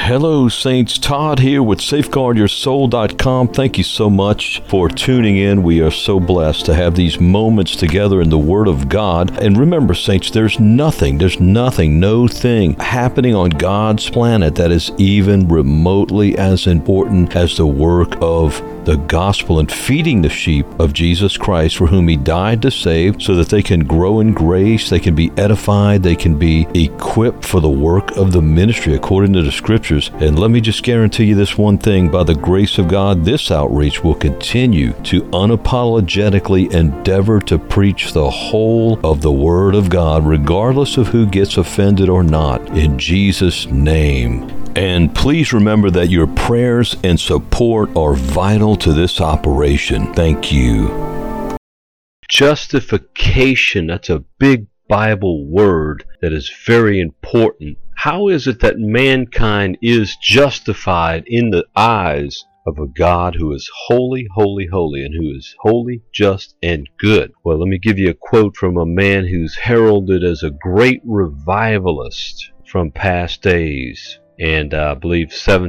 Hello, Saints. Todd here with SafeguardYourSoul.com. Thank you so much for tuning in. We are so blessed to have these moments together in the Word of God. And remember, Saints, there's nothing, no thing happening on God's planet that is even remotely as important as the work of the gospel and feeding the sheep of Jesus Christ, for whom He died to save, so that they can grow in grace, they can be edified, they can be equipped for the work of the ministry according to the Scriptures. And let me just guarantee you this one thing: by the grace of God, this outreach will continue to unapologetically endeavor to preach the whole of the Word of God, regardless of who gets offended or not, in Jesus' name. And please remember that your prayers and support are vital to this operation. Thank you. Justification, that's a big Bible word that is very important. How is it that mankind is justified in the eyes of a God who is holy, holy, holy, and who is holy, just, and good? Well, let me give you a quote from a man who's heralded as a great revivalist from past days. And I believe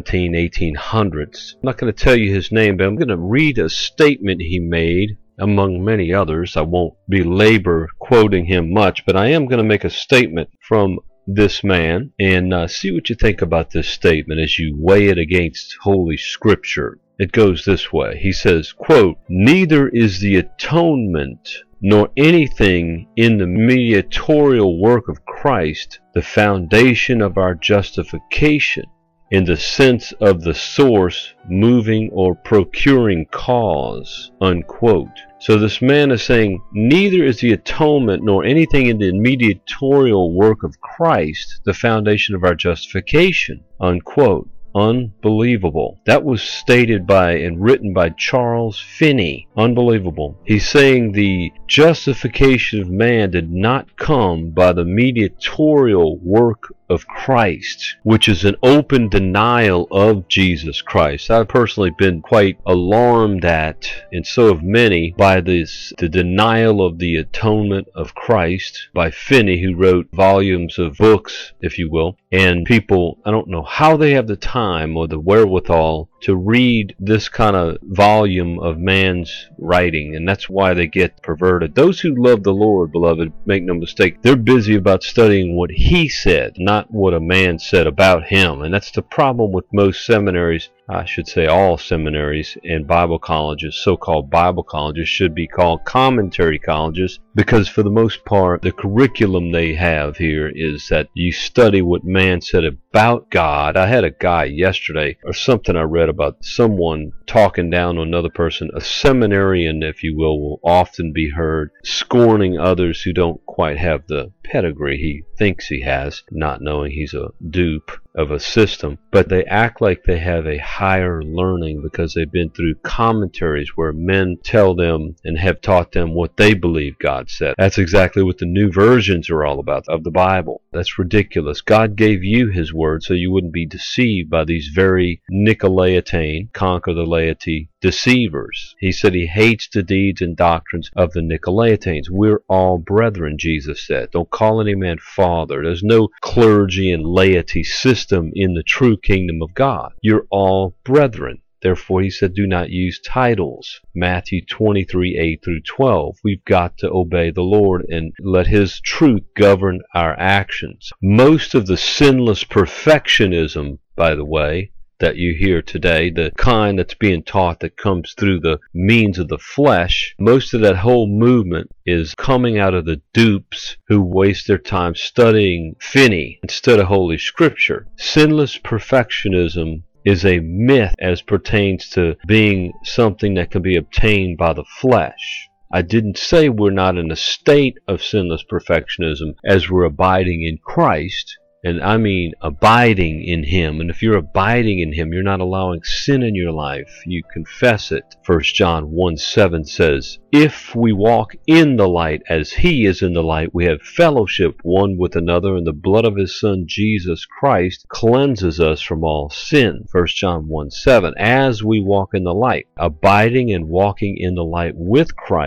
1800s. I'm not going to tell you his name, but I'm going to read a statement he made, among many others. I won't belabor quoting him much, but I am going to make a statement from this man and see what you think about this statement as you weigh it against Holy Scripture. It goes this way. He says, quote, "Neither is the atonement nor anything in the mediatorial work of Christ the foundation of our justification in the sense of the source, moving, or procuring cause," unquote. So this man is saying, neither is the atonement nor anything in the mediatorial work of Christ the foundation of our justification, unquote. Unbelievable. That was stated by and written by Charles Finney. Unbelievable. He's saying the justification of man did not come by the mediatorial work of Christ, which is an open denial of Jesus Christ. I've personally been quite alarmed at, and so have many, by the denial of the atonement of Christ by Finney, who wrote volumes of books, if you will. And people, I don't know how they have the time or the wherewithal to read this kind of volume of man's writing, and that's why they get perverted. Those who love the Lord, beloved, make no mistake, they're busy about studying what He said, not what a man said about Him. And that's the problem with most seminaries. I should say all seminaries and Bible colleges. So-called Bible colleges should be called commentary colleges, because for the most part the curriculum they have here is that you study what man said about God. I had a guy yesterday, or something I read about someone talking down on another person. A seminarian, if you will often be heard scorning others who don't quite have the pedigree he thinks he has, not knowing he's a dupe of a system. But they act like they have a higher learning because they've been through commentaries where men tell them and have taught them what they believe God said. That's exactly what the new versions are all about of the Bible. That's ridiculous. God gave you His Word so you wouldn't be deceived by these very Nicolaitane, conquer the laity, deceivers. He said He hates the deeds and doctrines of the Nicolaitanes. We're all brethren, Jesus said. Don't call any man father. There's no clergy and laity system in the true kingdom of God. You're all brethren. Therefore, He said, do not use titles. Matthew 23:8-12. We've got to obey the Lord and let His truth govern our actions. Most of the sinless perfectionism, by the way, that you hear today, the kind that's being taught that comes through the means of the flesh, most of that whole movement is coming out of the dupes who waste their time studying Finney instead of Holy Scripture. Sinless perfectionism is a myth as pertains to being something that can be obtained by the flesh. I didn't say we're not in a state of sinless perfectionism as we're abiding in Christ. And I mean abiding in Him. And if you're abiding in Him, you're not allowing sin in your life. You confess it. 1 John 1:7 says, if we walk in the light as He is in the light, we have fellowship one with another, and the blood of His Son Jesus Christ cleanses us from all sin. 1 John 1:7. As we walk in the light, abiding and walking in the light with Christ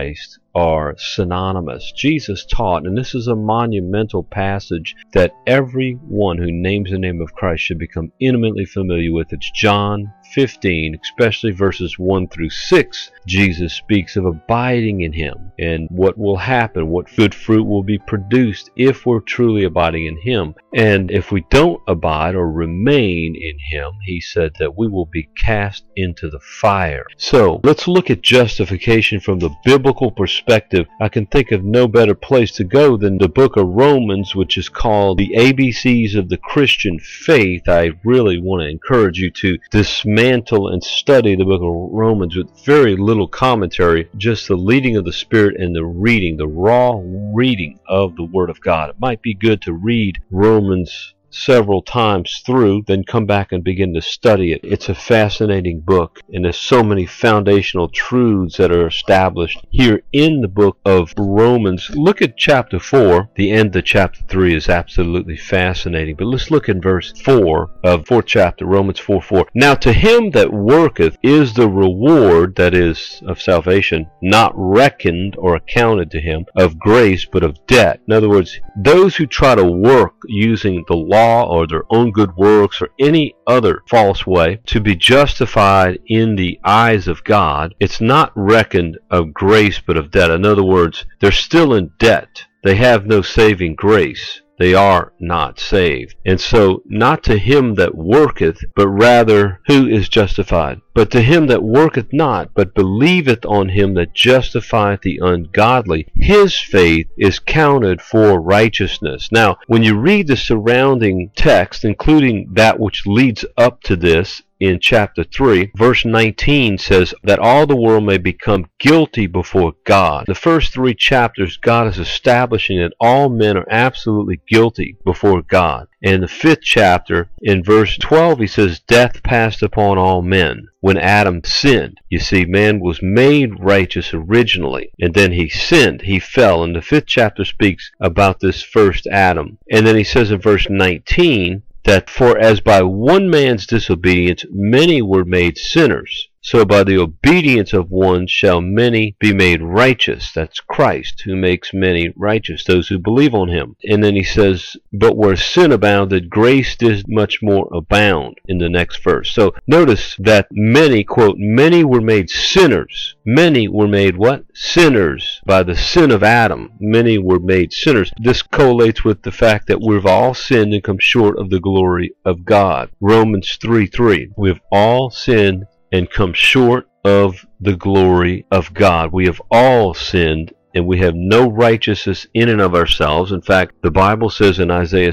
are synonymous. Jesus taught, and this is a monumental passage that everyone who names the name of Christ should become intimately familiar with. It's John 15, especially verses 1 through 6. Jesus speaks of abiding in him and what will happen, what good fruit will be produced if we're truly abiding in him. And if we don't abide or remain in him, he said that we will be cast into the fire. So let's look at justification from the biblical perspective. I can think of no better place to go than the book of Romans, which is called the ABCs of the Christian faith. I really want to encourage you to dismantle and study the book of Romans with very little commentary, just the leading of the Spirit and the reading, the raw reading of the Word of God. It might be good to read Romans several times through, then come back and begin to study it. It's a fascinating book, and there's so many foundational truths that are established here in the book of Romans. Look at chapter 4. The end of chapter 3 is absolutely fascinating, but let's look at verse 4 of 4th chapter, Romans 4:4. Now to him that worketh is the reward, that is, of salvation, not reckoned or accounted to him of grace, but of debt. In other words, those who try to work using the law or their own good works or any other false way to be justified in the eyes of God, it's not reckoned of grace but of debt. In other words, they're still in debt. They have no saving grace. They are not saved. And so, not to him that worketh, but rather who is justified. But to him that worketh not, but believeth on him that justifieth the ungodly, his faith is counted for righteousness. Now, when you read the surrounding text, including that which leads up to this, in chapter 3, verse 19 says that all the world may become guilty before God. The first 3 chapters, God is establishing that all men are absolutely guilty before God. And the 5th chapter, in verse 12, he says, death passed upon all men when Adam sinned. You see, man was made righteous originally, and then he sinned, he fell. And the 5th chapter speaks about this first Adam. And then he says in verse 19, that for as by one man's disobedience many were made sinners, so by the obedience of one shall many be made righteous. That's Christ, who makes many righteous, those who believe on him. And then he says, but where sin abounded, grace did much more abound, in the next verse. So notice that many, quote, many were made sinners. Many were made what? Sinners. By the sin of Adam, many were made sinners. This correlates with the fact that we've all sinned and come short of the glory of God. Romans 3:3. We've all sinned and come short of the glory of God. We have all sinned, and we have no righteousness in and of ourselves. In fact, the Bible says in Isaiah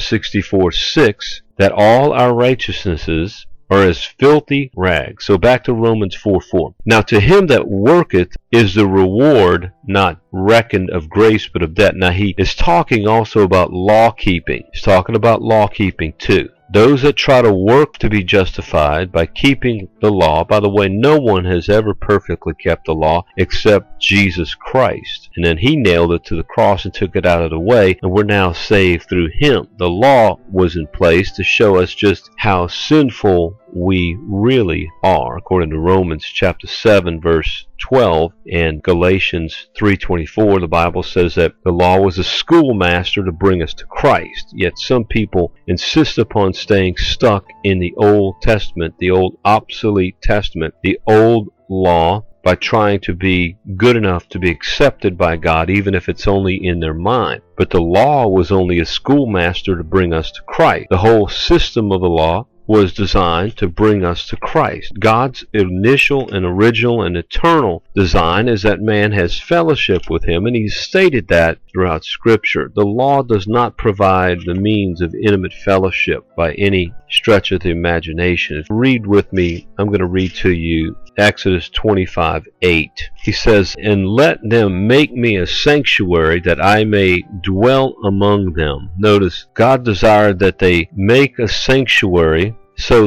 64:6 that all our righteousnesses are as filthy rags. So back to Romans 4:4. Now to him that worketh is the reward not reckoned of grace but of debt. Now he is talking also about law keeping. He's talking about law keeping too. Those that try to work to be justified by keeping the law. By the way, no one has ever perfectly kept the law except Jesus Christ. And then he nailed it to the cross and took it out of the way, and we're now saved through him. The law was in place to show us just how sinful we really are, according to Romans chapter 7 verse 12 and Galatians 3:24. The Bible says that the law was a schoolmaster to bring us to Christ. Yet some people insist upon staying stuck in the Old Testament, the old obsolete testament, the old law, by trying to be good enough to be accepted by God, even if it's only in their mind. But the law was only a schoolmaster to bring us to Christ. The whole system of the law was designed to bring us to Christ. God's initial and original and eternal design is that man has fellowship with him, and he's stated that throughout Scripture. The law does not provide the means of intimate fellowship by any stretch of the imagination. Read with me. I'm going to read to you Exodus 25:8. He says, and let them make me a sanctuary that I may dwell among them. Notice, God desired that they make a sanctuary so that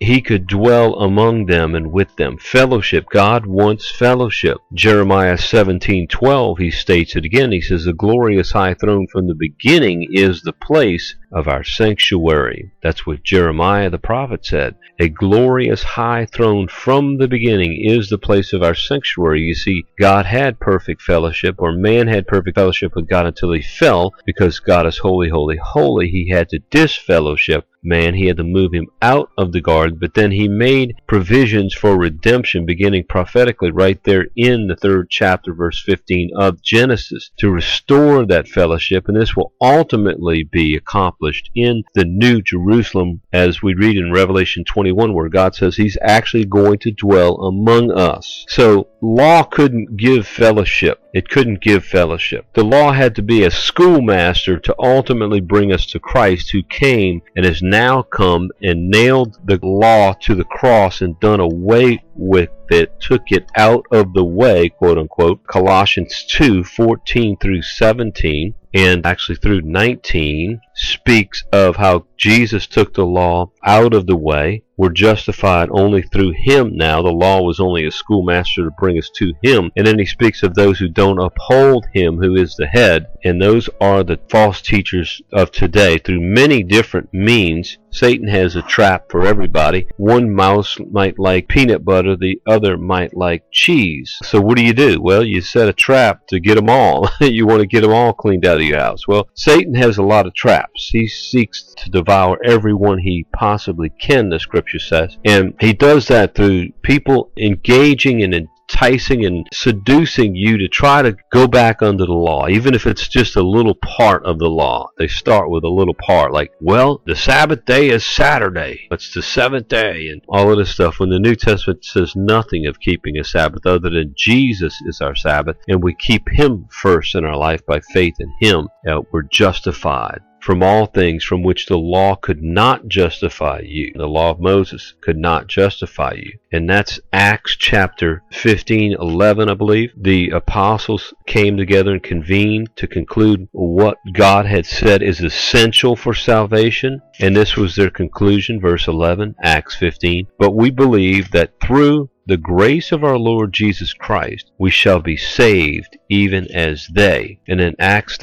he could dwell among them and with them. Fellowship. God wants fellowship. Jeremiah 17:12, he states it again. He says, the glorious high throne from the beginning is the place of our sanctuary. That's what Jeremiah the prophet said. A glorious high throne from the beginning is the place of our sanctuary. You see, God had perfect fellowship, or man had perfect fellowship with God until he fell, because God is holy, holy, holy. He had to disfellowship man. He had to move him out of the garden, but then he made provisions for redemption, beginning prophetically right there in the 3rd chapter, verse 15 of Genesis, to restore that fellowship. And this will ultimately be accomplished in the New Jerusalem, as we read in Revelation 21, where God says he's actually going to dwell among us. So law couldn't give fellowship. It couldn't give fellowship. The law had to be a schoolmaster to ultimately bring us to Christ, who came and has now come and nailed the law to the cross and done away with it, took it out of the way, quote unquote. Colossians 2:14 through 17, and actually through 19, speaks of how Jesus took the law out of the way. We're justified only through him now. The law was only a schoolmaster to bring us to him. And then he speaks of those who don't uphold him, who is the head. And those are the false teachers of today. Through many different means, Satan has a trap for everybody. One mouse might like peanut butter, the other might like cheese. So what do? Well, you set a trap to get them all. You want to get them all cleaned out of your house. Well, Satan has a lot of traps. He seeks to devour everyone he possibly can, the scripture says. And he does that through people engaging in enticing and seducing you to try to go back under the law, even if it's just a little part of the law. They start with a little part, like, well, the Sabbath day is Saturday. It's the 7th day, and all of this stuff, when the New Testament says nothing of keeping a Sabbath other than Jesus is our Sabbath, and we keep him first in our life by faith in him. We're justified from all things from which the law could not justify you. The law of Moses could not justify you. And that's Acts chapter 15:11, I believe. The apostles came together and convened to conclude what God had said is essential for salvation. And this was their conclusion, verse 11, Acts 15. But we believe that through the grace of our Lord Jesus Christ, we shall be saved even as they. And then Acts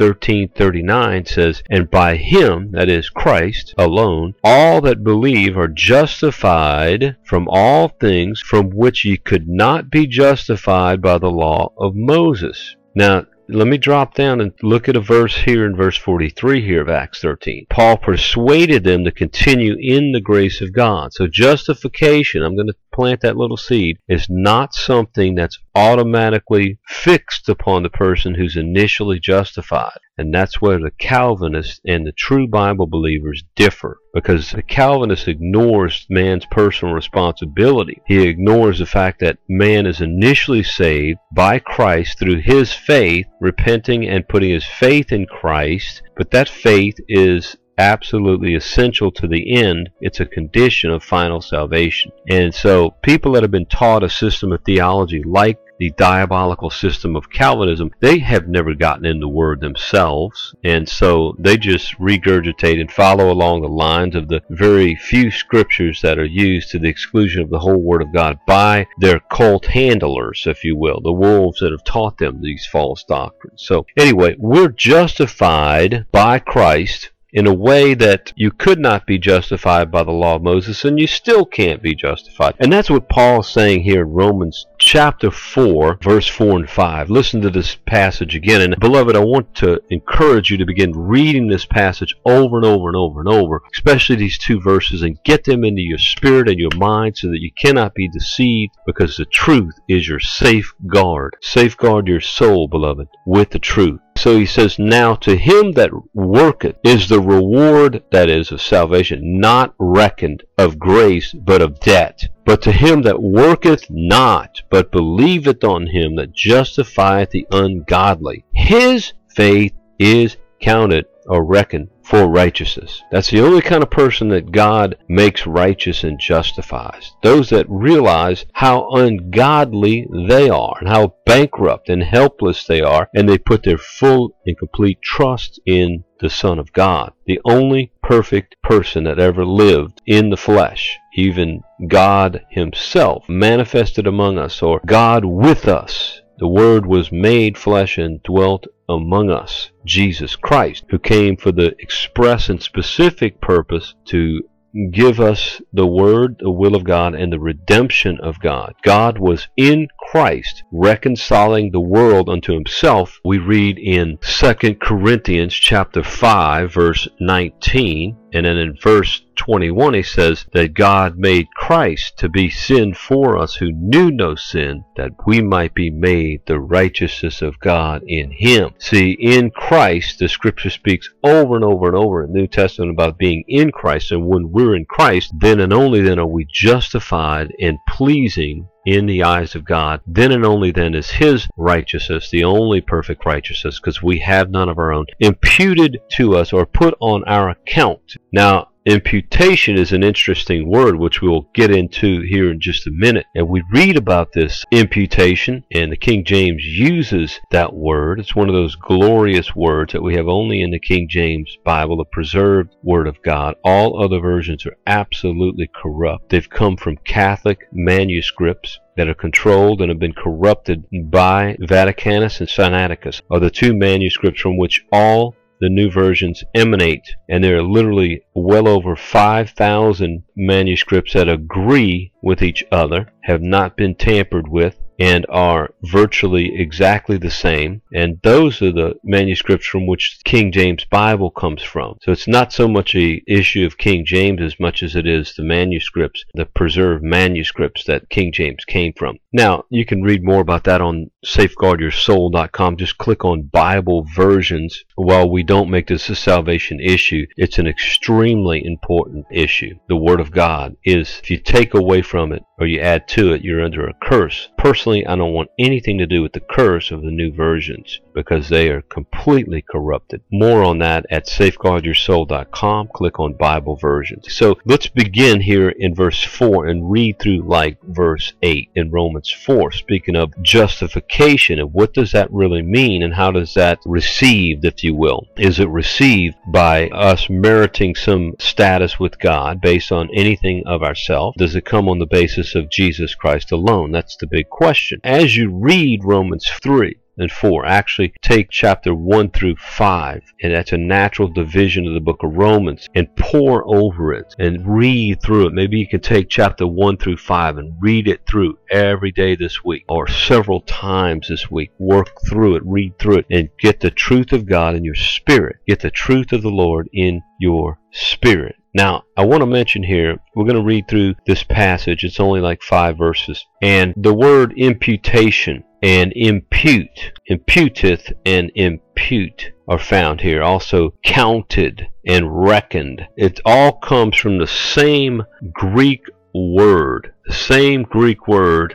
13:39 says, and by him, that is Christ alone, all that believe are justified from all things from which ye could not be justified by the law of Moses. Now, let me drop down and look at a verse here in verse 43 here of Acts 13. Paul persuaded them to continue in the grace of God. So justification, I'm going to plant that little seed, is not something that's automatically fixed upon the person who's initially justified. And that's where the Calvinists and the true Bible believers differ, because the Calvinist ignores man's personal responsibility. He ignores the fact that man is initially saved by Christ through his faith, repenting and putting his faith in Christ, but that faith is absolutely essential to the end. It's a condition of final salvation. And so people that have been taught a system of theology like the diabolical system of Calvinism, they have never gotten in the Word themselves, and so they just regurgitate and follow along the lines of the very few scriptures that are used to the exclusion of the whole Word of God by their cult handlers, if you will, the wolves that have taught them these false doctrines. So anyway, we're justified by Christ in a way that you could not be justified by the law of Moses, and you still can't be justified. And that's what Paul is saying here in Romans chapter 4, verse 4 and 5. Listen to this passage again. And beloved, I want to encourage you to begin reading this passage over and over and over and over, especially these two verses, and get them into your spirit and your mind so that you cannot be deceived, because the truth is your safeguard. Safeguard your soul, beloved, with the truth. So he says, now to him that worketh is the reward, that is, of salvation, not reckoned of grace, but of debt. But to him that worketh not, but believeth on him that justifieth the ungodly, his faith is counted or reckoned for righteousness. That's the only kind of person that God makes righteous and justifies. Those that realize how ungodly they are and how bankrupt and helpless they are, and they put their full and complete trust in the Son of God, the only perfect person that ever lived in the flesh, even God himself manifested among us, or God with us. The Word was made flesh and dwelt among us, Jesus Christ, who came for the express and specific purpose to give us the Word, the will of God, and the redemption of God. God was in Christ reconciling the world unto himself. We read in 2 Corinthians chapter 5 verse 19, and then in verse 21 he says that God made Christ to be sin for us who knew no sin, that we might be made the righteousness of God in him. See, in Christ, the scripture speaks over and over and over in the New Testament about being in Christ, and when we're in Christ, then and only then are we justified and pleasing in the eyes of God. Then and only then is his righteousness, the only perfect righteousness, because we have none of our own, imputed to us or put on our account. Now, imputation is an interesting word, which we'll get into here in just a minute. And we read about this imputation, and the King James uses that word. It's one of those glorious words that we have only in the King James Bible, the preserved Word of God. All other versions are absolutely corrupt. They've come from Catholic manuscripts that are controlled and have been corrupted by Vaticanus and Sinaiticus, are the two manuscripts from which all the new versions emanate, and there are literally well over 5,000 manuscripts that agree with each other, have not been tampered with, and are virtually exactly the same. And those are the manuscripts from which King James Bible comes from. So it's not so much an issue of King James as much as it is the manuscripts, the preserved manuscripts that King James came from. Now, you can read more about that on safeguardyoursoul.com. Just click on Bible versions. While we don't make this a salvation issue, it's an extremely important issue. The Word of God is, if you take away from it or you add to it, you're under a curse. Personally, I don't want anything to do with the curse of the new versions, because they are completely corrupted. More on that at safeguardyoursoul.com. Click on Bible versions. So let's begin here in verse 4 and read through like verse 8 in Romans 4, speaking of justification, and what does that really mean, and how does that received, if you will? Is it received by us meriting some status with God based on anything of ourselves? Does it come on the basis of Jesus Christ alone? That's the big question. As you read Romans 3 and 4, actually take chapter 1 through 5, and that's a natural division of the book of Romans, and pour over it and read through it. Maybe you can take chapter 1 through 5 and read it through every day this week, or several times this week. Work through it, read through it, and get the truth of God in your spirit. Get the truth of the Lord in your spirit. Now, I want to mention here, we're going to read through this passage. It's only like 5 verses. And the word imputation and impute, imputeth and impute are found here. Also counted and reckoned. It all comes from the same Greek word. The same Greek word,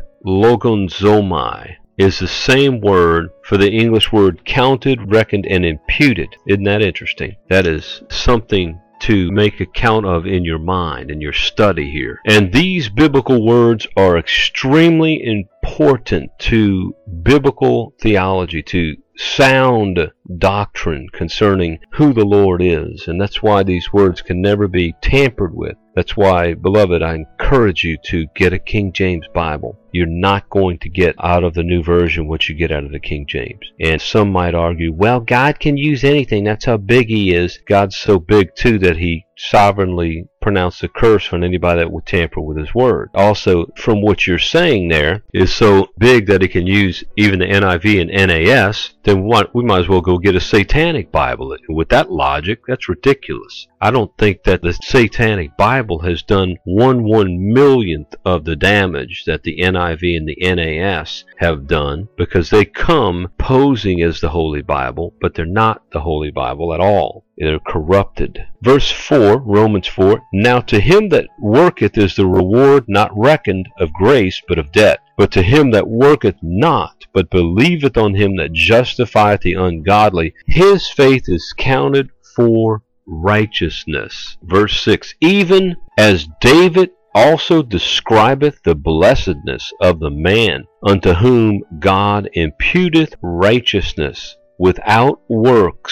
logonzomai, is the same word for the English word counted, reckoned, and imputed. Isn't that interesting? That is something to make account of in your mind, in your study here. And these biblical words are extremely important to biblical theology, to sound doctrine concerning who the Lord is. And that's why these words can never be tampered with. That's why, beloved, I encourage you to get a King James Bible. You're not going to get out of the new version what you get out of the King James. And some might argue, well, God can use anything. That's how big he is. God's so big, too, that he sovereignly pronounced a curse on anybody that would tamper with his word. Also, from what you're saying there, is so big that it can use even the NIV and NAS, then what? We might as well go get a satanic Bible. With that logic, that's ridiculous. I don't think that the satanic Bible has done 1/1,000,000th of the damage that the NIV and the NAS have done, because they come posing as the Holy Bible, but they're not the Holy Bible at all. They're corrupted. Verse 4, Romans 4, now to him that worketh is the reward not reckoned of grace, but of debt. But to him that worketh not, but believeth on him that justifieth the ungodly, his faith is counted for righteousness. Verse 6, even as David also describeth the blessedness of the man unto whom God imputeth righteousness without works,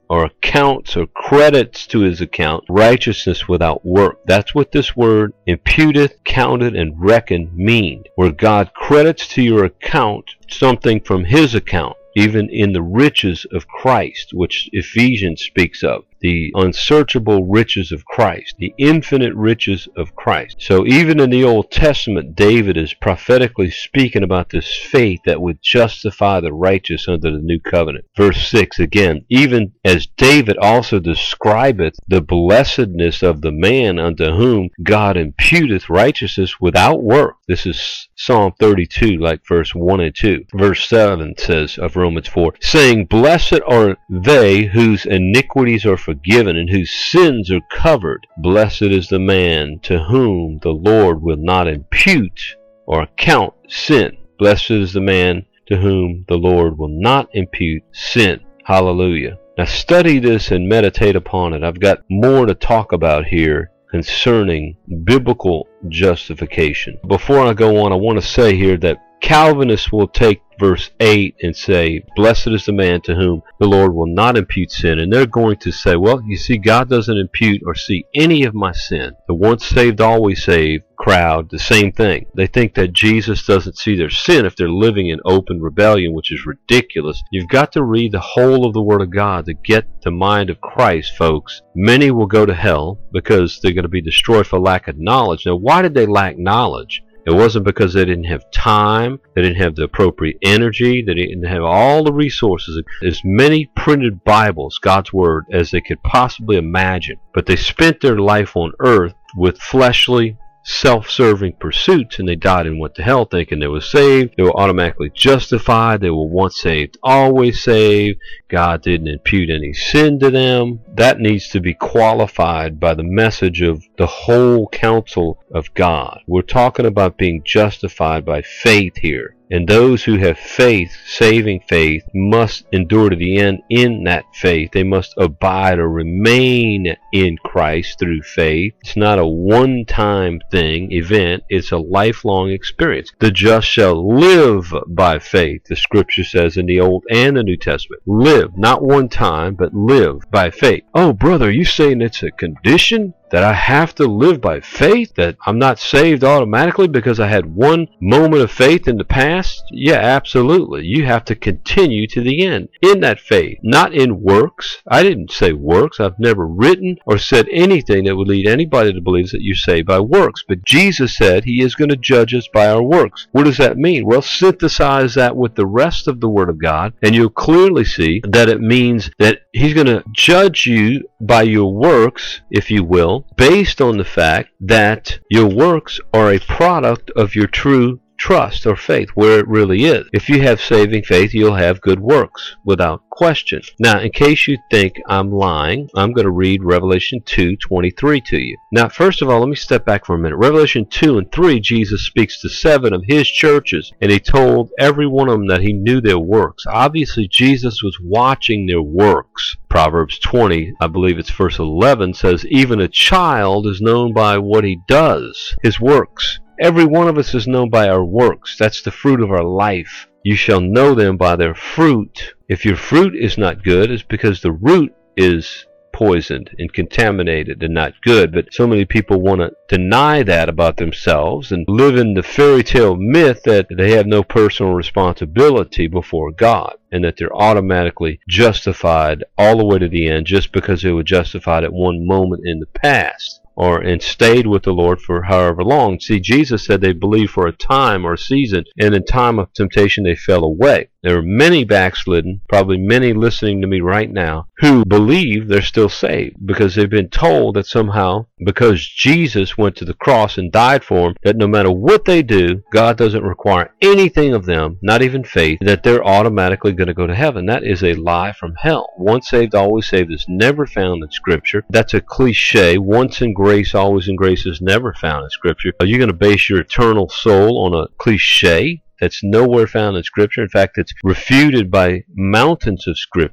or accounts or credits to his account righteousness without work. That's what this word imputeth, counted, and reckoned mean, where God credits to your account something from his account, even in the riches of Christ, which Ephesians speaks of. The unsearchable riches of Christ, the infinite riches of Christ. So even in the Old Testament, David is prophetically speaking about this faith that would justify the righteous under the new covenant. Verse 6 again, even as David also describeth the blessedness of the man unto whom God imputeth righteousness without work. This is Psalm 32, like verse 1 and 2. Verse 7 says of Romans 4, saying, blessed are they whose iniquities are forgiven and whose sins are covered. Blessed is the man to whom the Lord will not impute or account sin. Blessed is the man to whom the Lord will not impute sin. Hallelujah. Now study this and meditate upon it. I've got more to talk about here concerning biblical justification. Before I go on, I want to say here that Calvinists will take verse 8 and say, blessed is the man to whom the Lord will not impute sin. And they're going to say, well, you see, God doesn't impute or see any of my sin. The once saved, always saved crowd, the same thing. They think that Jesus doesn't see their sin if they're living in open rebellion, which is ridiculous. You've got to read the whole of the Word of God to get the mind of Christ, folks. Many will go to hell because they're going to be destroyed for lack of knowledge. Now, why did they lack knowledge? It wasn't because they didn't have time, they didn't have the appropriate energy, they didn't have all the resources, as many printed Bibles, God's Word, as they could possibly imagine. But they spent their life on earth with fleshly, self-serving pursuits, and they died and went to hell thinking they were saved. They were automatically justified. They were once saved, always saved. God didn't impute any sin to them. That needs to be qualified by the message of the whole counsel of God. We're talking about being justified by faith here. And those who have faith, saving faith, must endure to the end in that faith. They must abide or remain in Christ through faith. It's not a one-time event. It's a lifelong experience. The just shall live by faith, the Scripture says in the Old and the New Testament. Live, not one time, but live by faith. Oh, brother, you saying it's a condition? That I have to live by faith? That I'm not saved automatically because I had one moment of faith in the past? Yeah, absolutely. You have to continue to the end in that faith, not in works. I didn't say works. I've never written or said anything that would lead anybody to believe that you're saved by works. But Jesus said he is going to judge us by our works. What does that mean? Well, synthesize that with the rest of the Word of God, and you'll clearly see that it means that he's going to judge you by your works, if you will, based on the fact that your works are a product of your true trust or faith, where it really is. If you have saving faith, you'll have good works without question. Now, in case you think I'm lying, I'm going to read Revelation 2:23 to you. Now, first of all, let me step back for a minute. Revelation 2 and 3, Jesus speaks to 7 of his churches, and he told every one of them that he knew their works. Obviously, Jesus was watching their works. Proverbs 20, I believe it's verse 11, says, even a child is known by what he does, his works. Every one of us is known by our works. That's the fruit of our life. You shall know them by their fruit. If your fruit is not good, it's because the root is poisoned and contaminated and not good. But so many people want to deny that about themselves and live in the fairy tale myth that they have no personal responsibility before God and that they're automatically justified all the way to the end just because they were justified at one moment in the past, and stayed with the Lord for however long. See, Jesus said they believed for a time or a season, and in time of temptation they fell away. There are many backslidden, probably many listening to me right now, who believe they're still saved because they've been told that somehow, because Jesus went to the cross and died for them, that no matter what they do, God doesn't require anything of them, not even faith, that they're automatically going to go to heaven. That is a lie from hell. Once saved, always saved is never found in Scripture. That's a cliche. Once in grace, always in grace is never found in Scripture. Are you going to base your eternal soul on a cliche that's nowhere found in Scripture? In fact, it's refuted by mountains of Scripture.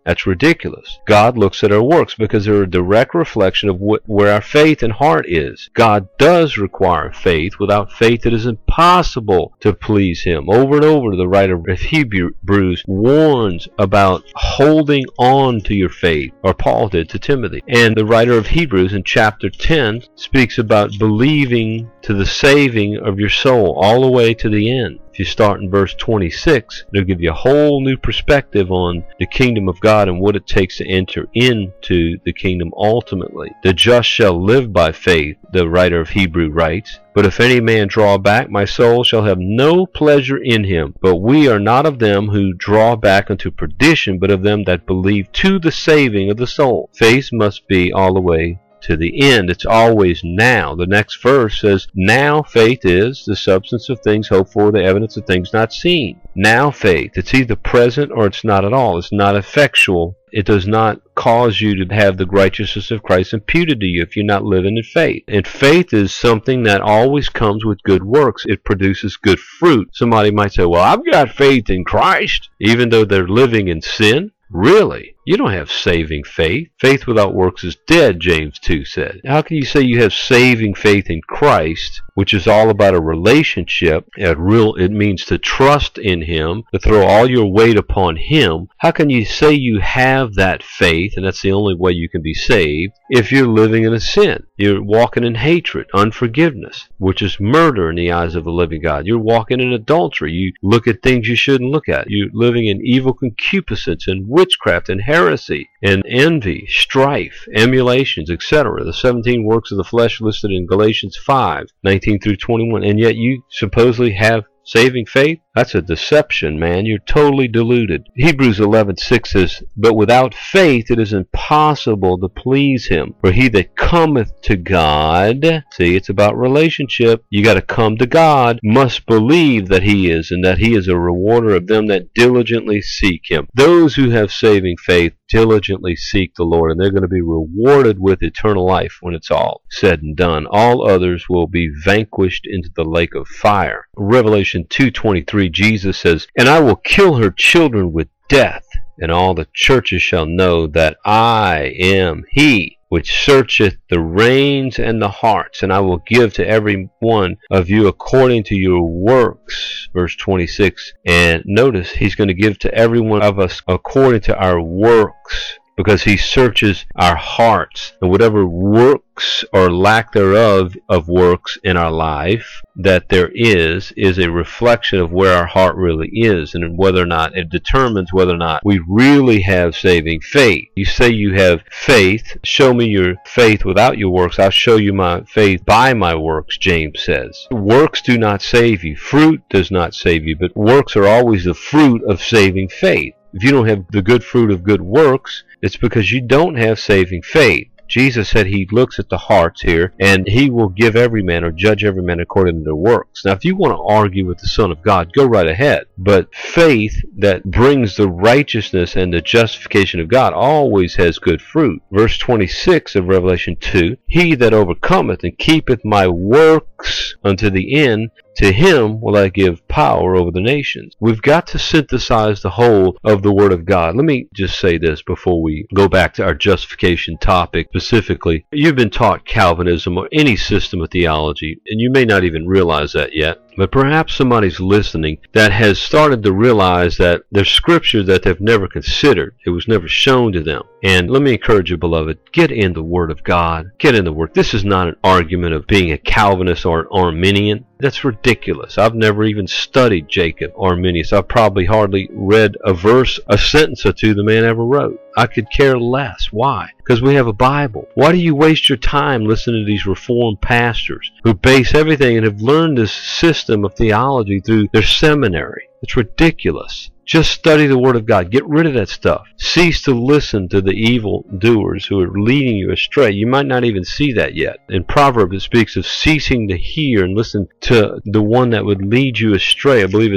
That's ridiculous. God looks at our works because they're a direct reflection of where our faith and heart is. God does require faith. Without faith, it is impossible to please Him. Over and over, the writer of Hebrews warns about holding on to your faith, or Paul did to Timothy. And the writer of Hebrews in chapter 10 speaks about believing to the saving of your soul all the way to the end. If you start in verse 26, it'll give you a whole new perspective on the kingdom of God and what it takes to enter into the kingdom ultimately. The just shall live by faith, the writer of Hebrew writes. But if any man draw back, my soul shall have no pleasure in him. But we are not of them who draw back unto perdition, but of them that believe to the saving of the soul. Faith must be all the way to the end. It's always now. The next verse says, now faith is the substance of things hoped for, the evidence of things not seen. Now faith. It's either present or it's not at all. It's not effectual. It does not cause you to have the righteousness of Christ imputed to you if you're not living in faith. And faith is something that always comes with good works. It produces good fruit. Somebody might say, well, I've got faith in Christ, even though they're living in sin. Really? You don't have saving faith. Faith without works is dead, James 2 said. How can you say you have saving faith in Christ, which is all about a relationship? It means to trust in Him, to throw all your weight upon Him. How can you say you have that faith, and that's the only way you can be saved, if you're living in a sin? You're walking in hatred, unforgiveness, which is murder in the eyes of the living God. You're walking in adultery. You look at things you shouldn't look at. You're living in evil concupiscence and witchcraft and heresy and envy, strife, emulations, etc. The 17 works of the flesh listed in Galatians 5:19 through 21. And yet you supposedly have saving faith? That's a deception, man. You're totally deluded. Hebrews 11:6 says, but without faith it is impossible to please Him. For he that cometh to God, see, it's about relationship. You got to come to God, must believe that He is, and that He is a rewarder of them that diligently seek Him. Those who have saving faith diligently seek the Lord, and they're going to be rewarded with eternal life when it's all said and done. All others will be vanquished into the lake of fire. Revelation 2:23, Jesus says, and I will kill her children with death, and all the churches shall know that I am He which searcheth the reins and the hearts, and I will give to every one of you according to your works. Verse 26. And notice, He's going to give to every one of us according to our works, because He searches our hearts. And whatever works or lack thereof of works in our life that there is a reflection of where our heart really is, and whether or not it determines whether or not we really have saving faith. You say you have faith, show me your faith without your works, I'll show you my faith by my works, James says. Works do not save you. Fruit does not save you, but works are always the fruit of saving faith. If you don't have the good fruit of good works, it's because you don't have saving faith. Jesus said He looks at the hearts here, and He will give every man or judge every man according to their works. Now, if you want to argue with the Son of God, go right ahead. But faith that brings the righteousness and the justification of God always has good fruit. Verse 26 of Revelation 2, He that overcometh and keepeth my works unto the end, to him will I give power over the nations. We've got to synthesize the whole of the Word of God. Let me just say this before we go back to our justification topic specifically. You've been taught Calvinism or any system of theology, and you may not even realize that yet. But perhaps somebody's listening that has started to realize that there's scripture that they've never considered. It was never shown to them. And let me encourage you, beloved, get in the Word of God. Get in the Word. This is not an argument of being a Calvinist or an Arminian. That's ridiculous. I've never even studied Jacob Arminius. I've probably hardly read a verse, a sentence or two the man ever wrote. I could care less. Why? Because we have a Bible. Why do you waste your time listening to these Reformed pastors who base everything and have learned this system of theology through their seminary? It's ridiculous. Just study the Word of God. Get rid of that stuff. Cease to listen to the evil doers who are leading you astray. You might not even see that yet. In Proverbs, it speaks of ceasing to hear and listen to the one that would lead you astray. I believe it's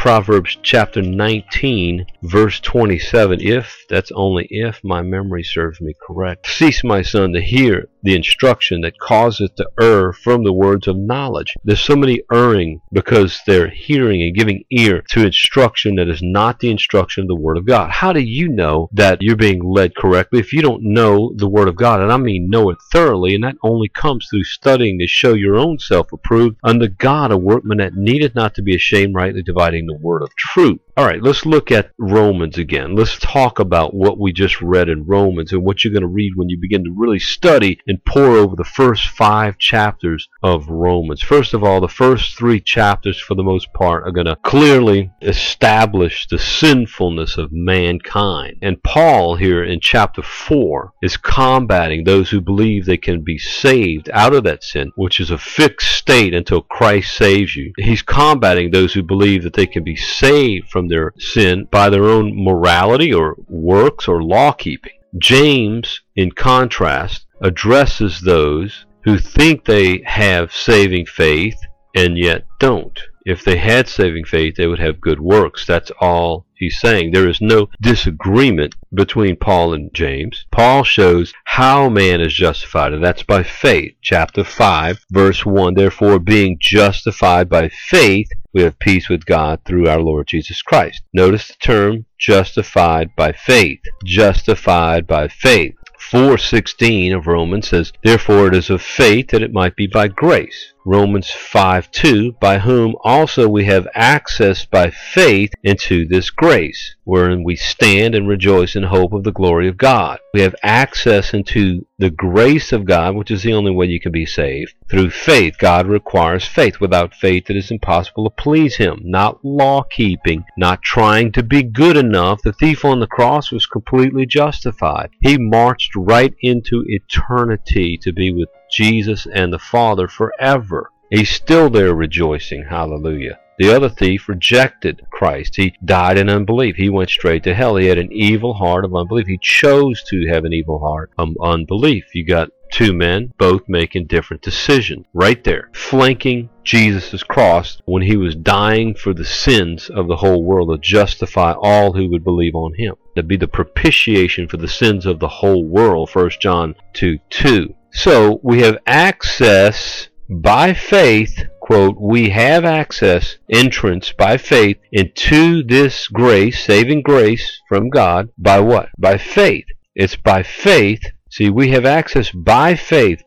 Proverbs chapter 19, verse 27. If, that's only if my memory serves me correct. Cease, my son, to hear the instruction that causeth to err from the words of knowledge. There's so many erring because they're hearing and giving ear to instruction that is not the instruction of the Word of God. How do you know that you're being led correctly if you don't know the Word of God? And I mean know it thoroughly, and that only comes through studying to show your own self approved unto God, a workman that needeth not to be ashamed, rightly dividing the word of truth. All right, let's look at Romans again. Let's talk about what we just read in Romans and what you're going to read when you begin to really study and pore over the first 5 chapters of Romans. First of all, the first 3 chapters, for the most part, are going to clearly establish the sinfulness of mankind. And Paul here in chapter 4 is combating those who believe they can be saved out of that sin, which is a fixed state until Christ saves you. He's combating those who believe that they can be saved from their sin by their own morality or works or law keeping. James, in contrast, addresses those who think they have saving faith and yet don't. If they had saving faith, they would have good works. That's all he's saying. There is no disagreement between Paul and James. Paul shows how man is justified, and that's by faith. Chapter 5, verse 1, therefore, being justified by faith, we have peace with God through our Lord Jesus Christ. Notice the term justified by faith. Justified by faith. 4:16 of Romans says, therefore it is of faith that it might be by grace. Romans 5:2, by whom also we have access by faith into this grace, wherein we stand and rejoice in hope of the glory of God. We have access into the grace of God, which is the only way you can be saved, through faith. God requires faith. Without faith it is impossible to please Him. Not law-keeping, not trying to be good enough. The thief on the cross was completely justified. He marched right into eternity to be with Jesus and the Father forever. He's still there rejoicing. Hallelujah. The other thief rejected Christ. He died in unbelief. He went straight to hell. He had an evil heart of unbelief. He chose to have an evil heart of unbelief. You got 2 men, both making different decisions. Right there, flanking Jesus' cross when he was dying for the sins of the whole world to justify all who would believe on him. To be the propitiation for the sins of the whole world, 1 John 2:2. So we have access by faith, quote, we have access, entrance by faith into this grace, saving grace from God, by what? By faith. It's by faith. See, we have access by faith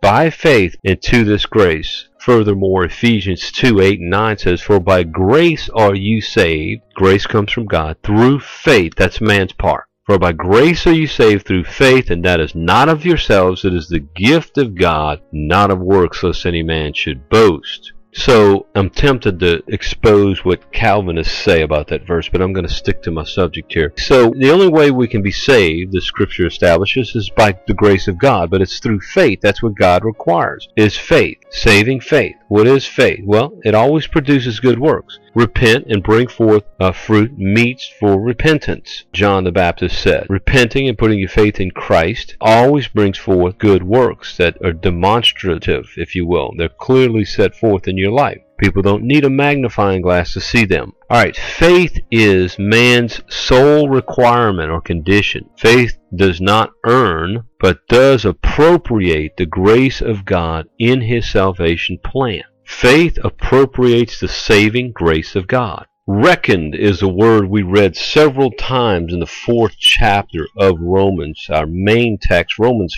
into this grace. Furthermore, Ephesians 2:8-9 says, for by grace are you saved. Grace comes from God through faith. That's man's part. For by grace are you saved through faith, and that is not of yourselves, it is the gift of God, not of works, lest any man should boast. So I'm tempted to expose what Calvinists say about that verse, but I'm going to stick to my subject here. So the only way we can be saved, the Scripture establishes, is by the grace of God, but it's through faith. That's what God requires, is faith, saving faith. What is faith? Well, it always produces good works. Repent and bring forth fruit meets for repentance. John the Baptist said, repenting and putting your faith in Christ always brings forth good works that are demonstrative, if you will. They're clearly set forth in your life. People don't need a magnifying glass to see them. Alright, faith is man's sole requirement or condition. Faith does not earn, but does appropriate the grace of God in His salvation plan. Faith appropriates the saving grace of God. Reckoned is a word we read several times in the 4th chapter of Romans, our main text, Romans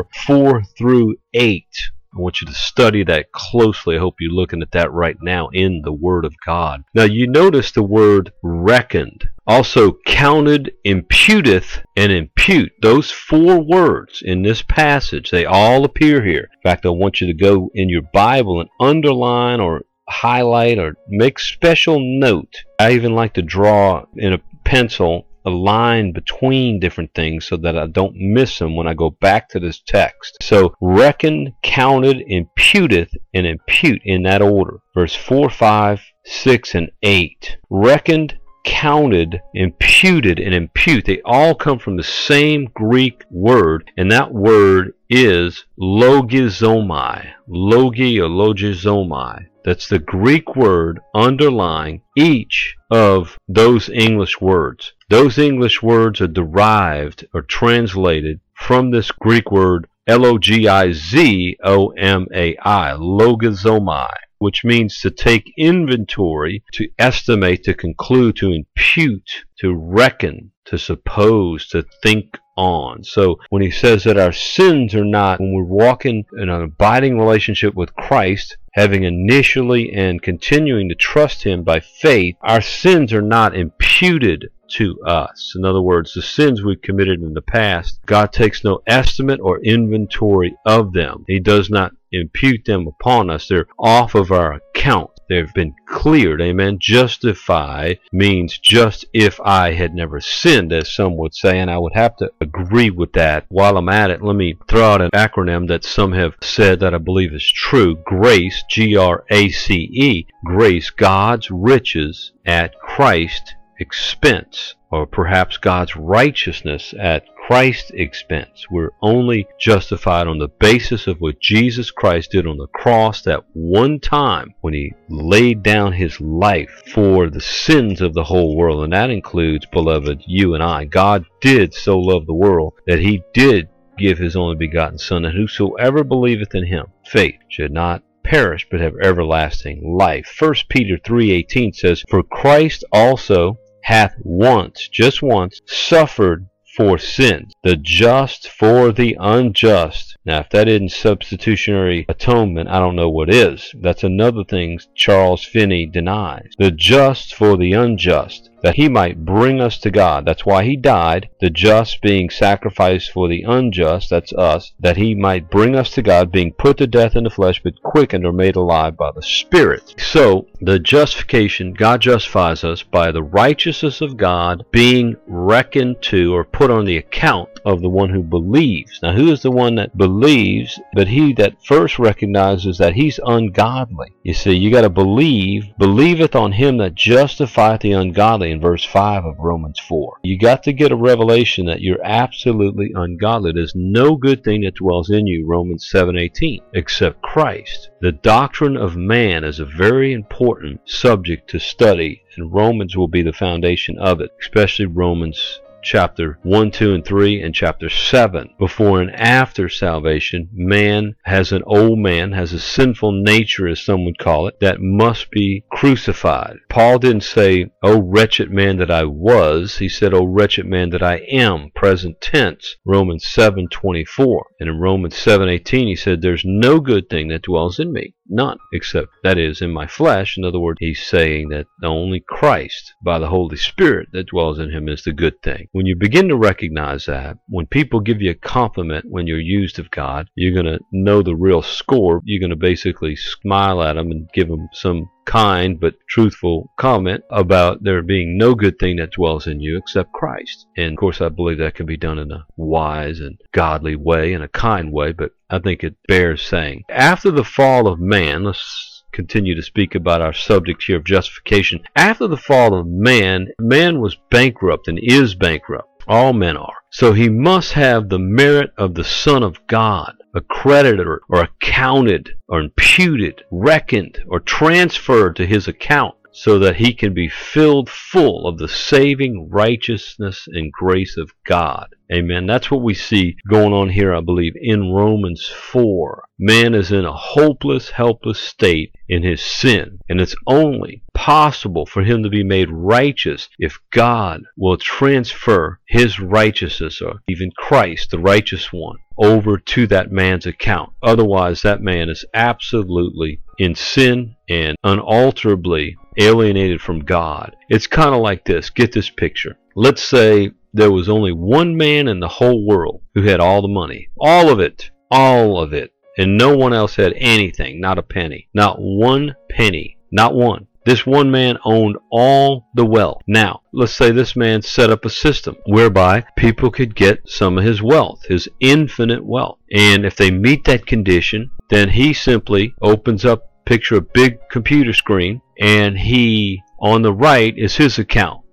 4:4-8. I want you to study that closely. I hope you're looking at that right now in the Word of God. Now you notice the word reckoned. Also counted, imputeth, and impute. Those 4 words in this passage, they all appear here. In fact, I want you to go in your Bible and underline or highlight or make special note. I even like to draw in a pencil a line between different things so that I don't miss them when I go back to this text. So reckoned, counted, imputeth, and impute in that order. Verse 4, 5, 6, and 8. Reckoned, counted, imputed, and impute. They all come from the same Greek word, and that word is logizomai. Logi or logizomai. That's the Greek word underlying each of those English words. Those English words are derived or translated from this Greek word logizomai, logizomai, which means to take inventory, to estimate, to conclude, to impute, to reckon, to suppose, to think on. So when he says that our sins are not, when we're walking in an abiding relationship with Christ, having initially and continuing to trust him by faith, our sins are not imputed to us. In other words, the sins we've committed in the past, God takes no estimate or inventory of them. He does not impute them upon us. They're off of our account. They've been cleared. Amen. Justify means just if I had never sinned, as some would say, and I would have to agree with that. While I'm at it, let me throw out an acronym that some have said that I believe is true. GRACE, G-R-A-C-E, grace, God's riches at Christ's expense, or perhaps God's righteousness at Christ's expense. We're only justified on the basis of what Jesus Christ did on the cross that one time when he laid down his life for the sins of the whole world. And that includes, beloved, you and I. God did so love the world that he did give his only begotten Son, and whosoever believeth in him, faith, should not perish but have everlasting life. 1 Peter 3:18 says, For Christ also hath once, just once, suffered for sins, the just for the unjust. Now, if that isn't substitutionary atonement, I don't know what is. That's another thing Charles Finney denies. The just for the unjust, that he might bring us to God. That's why he died, the just being sacrificed for the unjust, that's us, that he might bring us to God, being put to death in the flesh, but quickened or made alive by the Spirit. So, the justification, God justifies us by the righteousness of God being reckoned to or put on the account of the one who believes. Now, who is the one that believes? But he that first recognizes that he's ungodly. You see, you got to believeth on him that justifieth the ungodly, in verse 5 of Romans 4. You got to get a revelation that you're absolutely ungodly. There's no good thing that dwells in you, Romans 7:18, except Christ. The doctrine of man is a very important subject to study, and Romans will be the foundation of it, especially Romans chapter 1, 2, and 3, and chapter 7. Before and after salvation, man has an old man, has a sinful nature, as some would call it, that must be crucified. Paul didn't say, "O wretched man that I was." He said, "O wretched man that I am," present tense, Romans 7:24. And in Romans 7:18, he said, "There's no good thing that dwells in me, none, except that is in my flesh." In other words, he's saying that only Christ, by the Holy Spirit that dwells in him, is the good thing. When you begin to recognize that, when people give you a compliment when you're used of God, you're going to know the real score. You're going to basically smile at them and give them some kind but truthful comment about there being no good thing that dwells in you except Christ. And of course, I believe that can be done in a wise and godly way, in a kind way, but I think it bears saying. After the fall of man, let's continue to speak about our subject here of justification. After the fall of man, man was bankrupt and is bankrupt. All men are. So he must have the merit of the Son of God accredited or accounted or imputed, reckoned, or transferred to his account, so that he can be filled full of the saving righteousness and grace of God. Amen. That's what we see going on here, I believe, in Romans 4. Man is in a hopeless, helpless state in his sin, and it's only possible for him to be made righteous if God will transfer his righteousness, or even Christ, the righteous one, over to that man's account. Otherwise, that man is absolutely in sin and unalterably alienated from God. It's kind of like this. Get this picture. Let's say there was only one man in the whole world who had all the money. All of it. And no one else had anything. Not a penny. Not one penny. Not one. This one man owned all the wealth. Now, let's say this man set up a system whereby people could get some of his wealth, his infinite wealth. And if they meet that condition, then he simply opens up, picture a big computer screen, and he, on the right, is his account.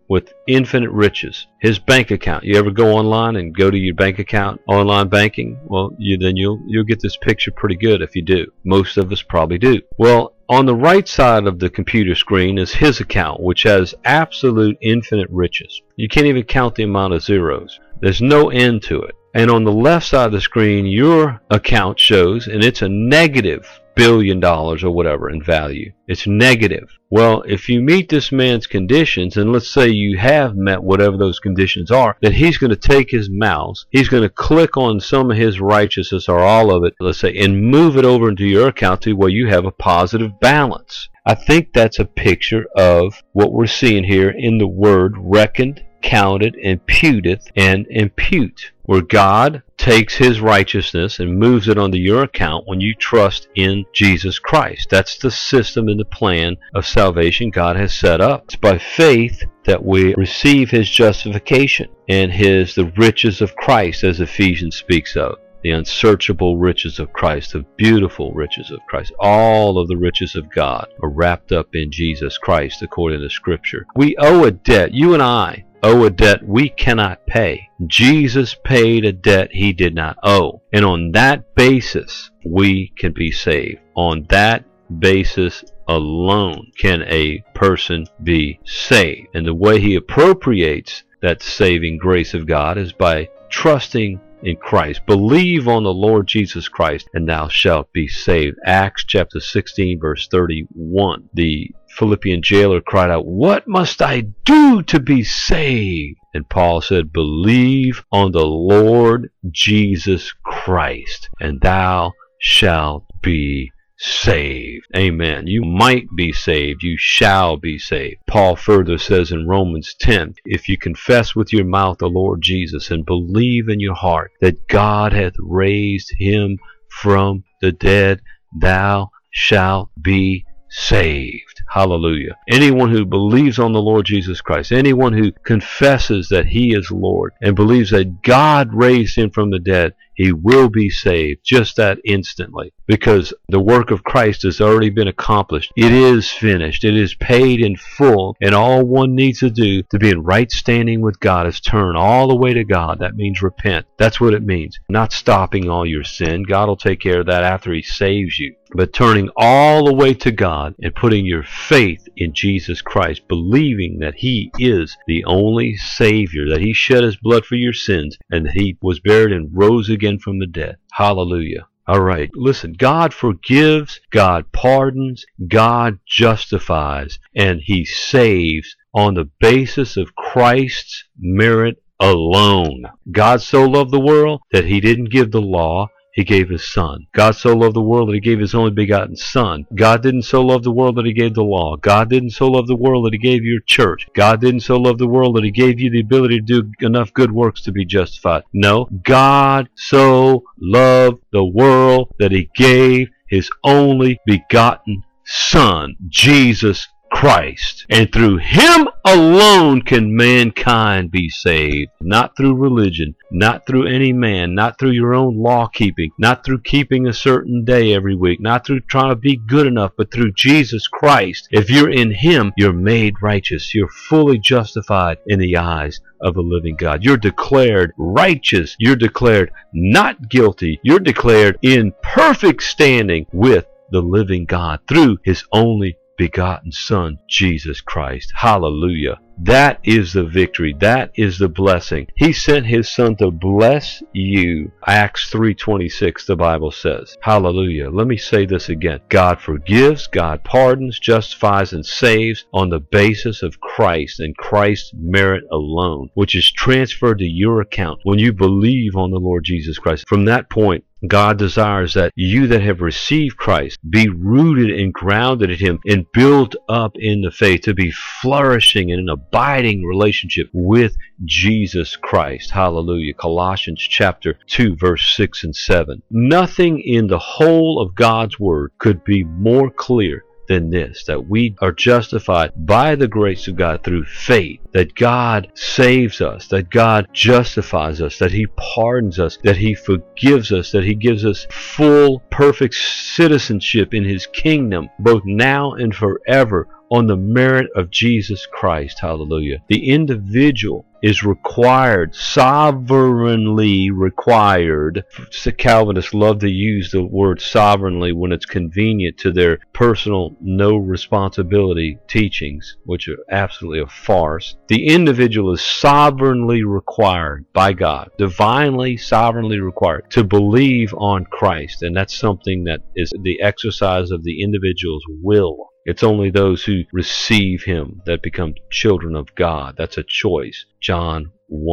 with infinite riches. His bank account. You ever go online and go to your bank account, online banking? Well, then you'll get this picture pretty good if you do. Most of us probably do. Well, on the right side of the computer screen is his account, which has absolute infinite riches. You can't even count the amount of zeros. There's no end to it. And on the left side of the screen, your account shows, and it's a negative $1 billion or whatever in value. It's negative. Well, if you meet this man's conditions, and let's say you have met whatever those conditions are, that he's going to take his mouse, he's going to click on some of his righteousness or all of it, let's say, and move it over into your account to where you have a positive balance. I think that's a picture of what we're seeing here in the word reckoned, counted, imputeth, and impute, where God takes his righteousness and moves it onto your account when you trust in Jesus Christ. That's the system and the plan of salvation God has set up. It's by faith that we receive his justification and the riches of Christ, as Ephesians speaks of. The unsearchable riches of Christ, the beautiful riches of Christ. All of the riches of God are wrapped up in Jesus Christ according to Scripture. We owe a debt. You and I owe a debt we cannot pay. Jesus paid a debt he did not owe. And on that basis, we can be saved. On that basis alone can a person be saved. And the way he appropriates that saving grace of God is by trusting in Christ. Believe on the Lord Jesus Christ, and thou shalt be saved. Acts chapter 16, verse 31. The Philippian jailer cried out, "What must I do to be saved?" And Paul said, "Believe on the Lord Jesus Christ, and thou shalt be saved." Amen. You might be saved. You shall be saved. Paul further says in Romans 10, if you confess with your mouth the Lord Jesus and believe in your heart that God hath raised him from the dead, thou shalt be saved. Hallelujah. Anyone who believes on the Lord Jesus Christ, anyone who confesses that he is Lord and believes that God raised him from the dead, he will be saved just that instantly, because the work of Christ has already been accomplished. It is finished. It is paid in full, and all one needs to do to be in right standing with God is turn all the way to God. That means repent. That's what it means. Not stopping all your sin. God will take care of that after he saves you. But turning all the way to God and putting your faith in Jesus Christ, believing that he is the only Savior, that he shed his blood for your sins, and that he was buried and rose again from the dead. Hallelujah. All right, listen, God forgives, God pardons, God justifies, and he saves on the basis of Christ's merit alone. God so loved the world that he didn't give the law, he gave his son. God so loved the world that he gave his only begotten son. God didn't so love the world that he gave the law. God didn't so love the world that he gave your church. God didn't so love the world that he gave you the ability to do enough good works to be justified. No, God so loved the world that he gave his only begotten son, Jesus Christ. And through him alone can mankind be saved. Not through religion, not through any man, not through your own law keeping, not through keeping a certain day every week, not through trying to be good enough, but through Jesus Christ. If you're in him, you're made righteous. You're fully justified in the eyes of the living God. You're declared righteous. You're declared not guilty. You're declared in perfect standing with the living God through his only begotten Son, Jesus Christ. Hallelujah. That is the victory. That is the blessing. He sent his Son to bless you. Acts 3:26, the Bible says. Hallelujah. Let me say this again. God forgives, God pardons, justifies, and saves on the basis of Christ and Christ's merit alone, which is transferred to your account when you believe on the Lord Jesus Christ. From that point, God desires that you that have received Christ be rooted and grounded in him and built up in the faith to be flourishing in an abiding relationship with Jesus Christ. Hallelujah. Colossians chapter 2, verse 6 and 7. Nothing in the whole of God's word could be more clear than this, that we are justified by the grace of God through faith, that God saves us, that God justifies us, that he pardons us, that he forgives us, that he gives us full, perfect citizenship in his kingdom, both now and forever, on the merit of Jesus Christ. Hallelujah. The individual is required, sovereignly required. Calvinists love to use the word sovereignly when it's convenient to their personal no responsibility teachings, which are absolutely a farce. The individual is sovereignly required by God, divinely, sovereignly required to believe on Christ. And that's something that is the exercise of the individual's will. It's only those who receive him that become children of God. That's a choice. John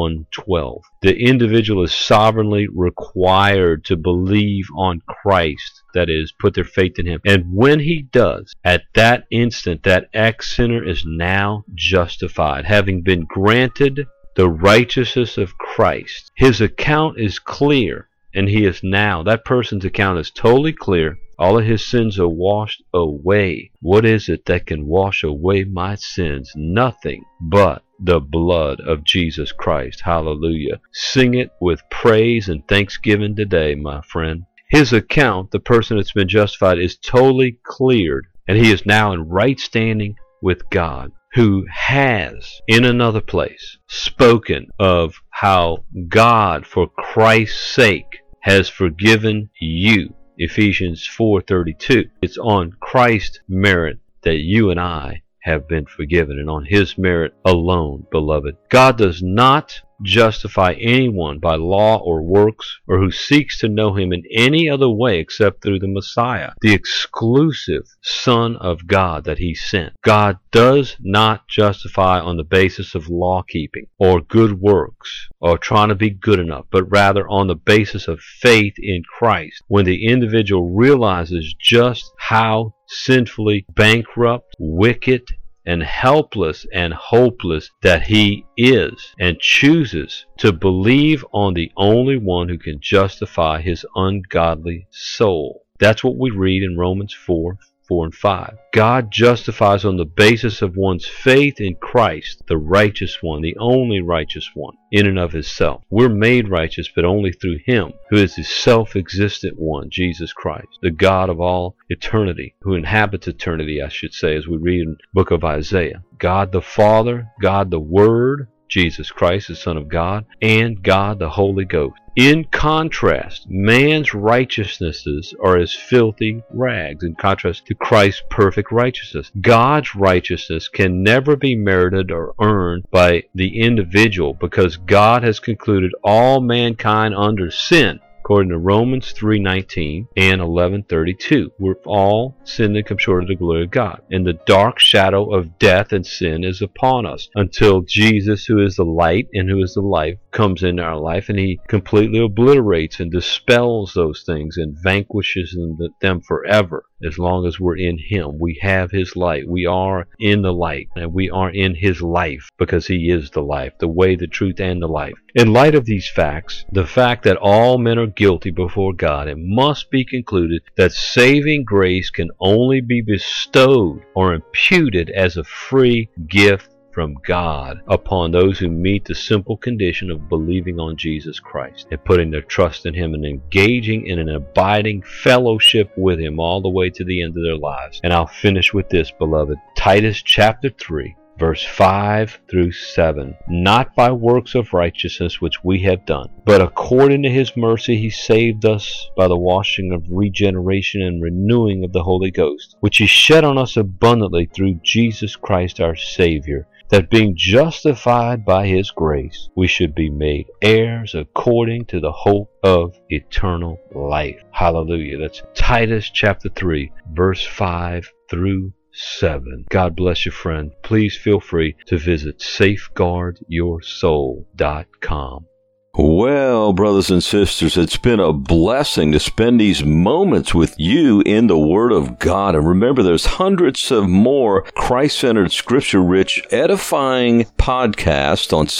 1:12. The individual is sovereignly required to believe on Christ, that is, put their faith in him. And when he does, at that instant, that ex-sinner is now justified, having been granted the righteousness of Christ. His account is clear, and he is now, that person's account is totally clear. All of his sins are washed away. What is it that can wash away my sins? Nothing but the blood of Jesus Christ. Hallelujah. Sing it with praise and thanksgiving today, my friend. His account, the person that's been justified, is totally cleared, and he is now in right standing with God, who has, in another place, spoken of how God, for Christ's sake, has forgiven you. Ephesians 4:32. It's on Christ's merit that you and I have been forgiven, and on his merit alone, beloved. God does not justify anyone by law or works, or who seeks to know him in any other way except through the Messiah, the exclusive Son of God that he sent. God does not justify on the basis of law keeping or good works or trying to be good enough, but rather on the basis of faith in Christ. When the individual realizes just how sinfully bankrupt, wicked, and helpless and hopeless that he is, and chooses to believe on the only one who can justify his ungodly soul. That's what we read in Romans 4 and 5. God justifies on the basis of one's faith in Christ, the righteous one, the only righteous one, in and of himself. We're made righteous, but only through him, who is the self-existent one, Jesus Christ, the God of all eternity, who inhabits eternity, I should say, as we read in the book of Isaiah. God the Father, God the Word, Jesus Christ, the Son of God, and God the Holy Ghost. In contrast, man's righteousnesses are as filthy rags, in contrast to Christ's perfect righteousness. God's righteousness can never be merited or earned by the individual, because God has concluded all mankind under sin, according to Romans 3:19 and 11:32. We're all sinned and come short of the glory of God, and the dark shadow of death and sin is upon us until Jesus, who is the light and who is the life, comes into our life, and he completely obliterates and dispels those things and vanquishes them forever. As long as we're in him, we have his light. We are in the light, and we are in his life, because he is the life, the way, the truth, and the life. In light of these facts, the fact that all men are guilty before God, it must be concluded that saving grace can only be bestowed or imputed as a free gift from God upon those who meet the simple condition of believing on Jesus Christ and putting their trust in him and engaging in an abiding fellowship with him all the way to the end of their lives. And I'll finish with this, beloved. Titus chapter 3. Verse 5 through 7. Not by works of righteousness which we have done, but according to his mercy he saved us by the washing of regeneration and renewing of the Holy Ghost, which he shed on us abundantly through Jesus Christ our Savior, that being justified by his grace, we should be made heirs according to the hope of eternal life. Hallelujah. That's Titus chapter 3, verse 5 through 7. God bless you, friend. Please feel free to visit safeguardyoursoul.com. Well, brothers and sisters, it's been a blessing to spend these moments with you in the Word of God. And remember, there's hundreds of more Christ-centered, scripture-rich, edifying podcasts on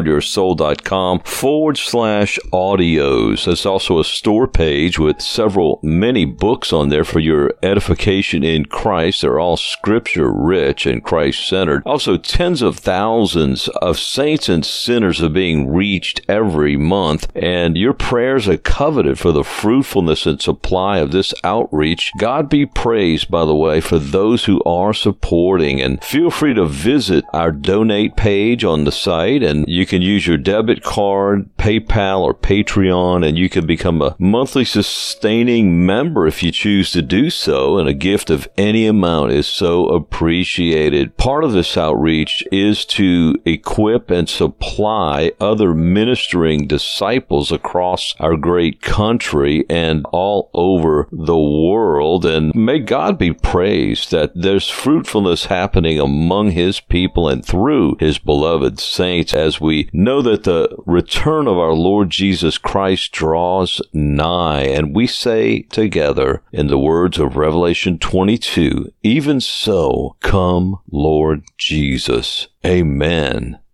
safeguardyoursoul.com/audios. There's also a store page with many books on there for your edification in Christ. They're all scripture-rich and Christ-centered. Also, tens of thousands of saints and sinners are being reached every every month, and your prayers are coveted for the fruitfulness and supply of this outreach. God be praised, by the way, for those who are supporting, and feel free to visit our donate page on the site, and you can use your debit card, PayPal, or Patreon, and you can become a monthly sustaining member if you choose to do so, and a gift of any amount is so appreciated. Part of this outreach is to equip and supply other ministering disciples across our great country and all over the world, and may God be praised that there's fruitfulness happening among His people and through His beloved saints, as we know that the return of our Lord Jesus Christ draws nigh. And we say together, in the words of Revelation 22, "Even so, come, Lord Jesus." Amen